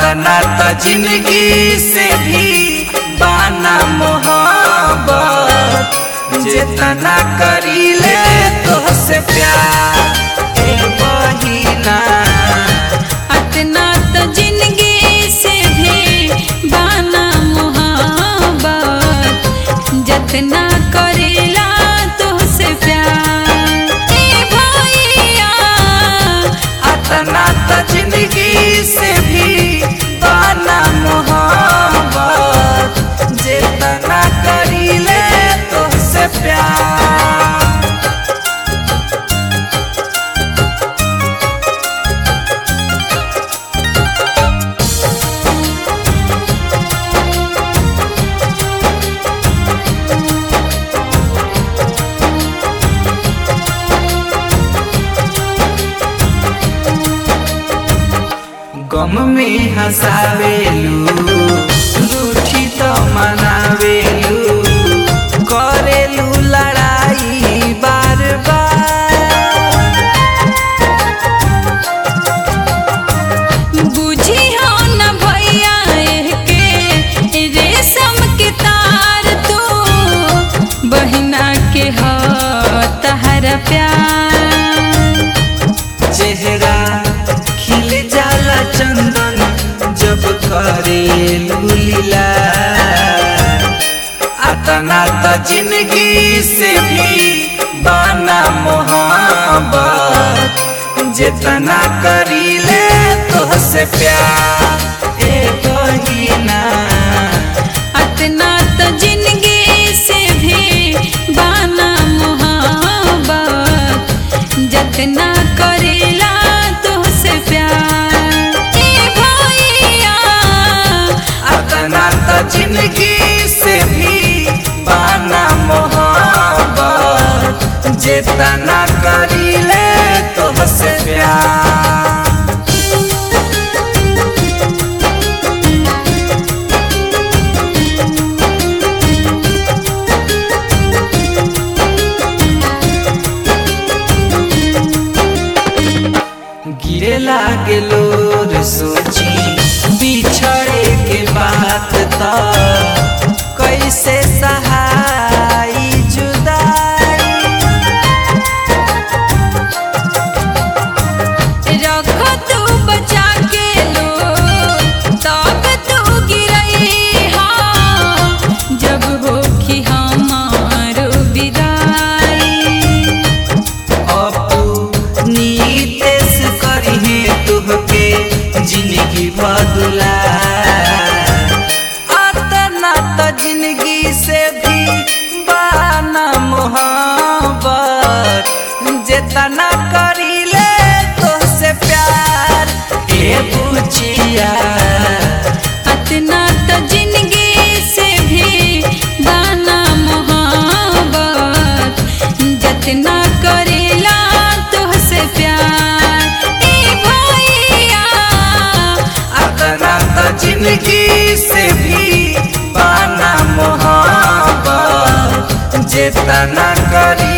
अतना त जिंदगी से भी बाना मोहब्बत जितना करीले तोहसे प्यार ए बहिना। अतना तो जिंदगी से भी बाना मोहब्बत जितना करेला तोहसे प्यार ए भैया। अतना त जिंदगी से भी बाना मोहब्बत जितना करीले तोहसे प्यार। गम में हंसावेलू रूठी तो मनावेलू करेलू लड़ाई बार बार। बुझी हो न भैया के रेशम के तार तू बहिना के हो तहरा प्यार। चेहरा खिल जाला चंदन जब करेलू लीला। अतना त जिंदगी से भी बाना मोहब्बत जितना करीले तोहसे प्यार ए बहिना। अतना तो जिंदगी से भी बाना मोहब्बत जितना करेला तोहसे प्यार ए भैया। अतना त जिंदगी से भी बाना मोहब्बत जितना करीले तोहसे प्यार। गिरे लागे लोर सोची बिछड़े के बात त कैसे सहाई जुदाई। रख तू बचा के लो तब तू गिरई हा जब होखी हमारो विदाई। अपू नीतेश करिहे तुहके जिंदगी बदला। अतना त जिंदगी से भी बाना मोहब्बत जितना करीले तोहसे प्यार ए बुचिया। अतना तो जिंदगी से भी बाना मोहब्बत जितना करेला तोहसे प्यार ए भैया। अतना त जिंदगी से भी बाना मोहब्बत जितना करी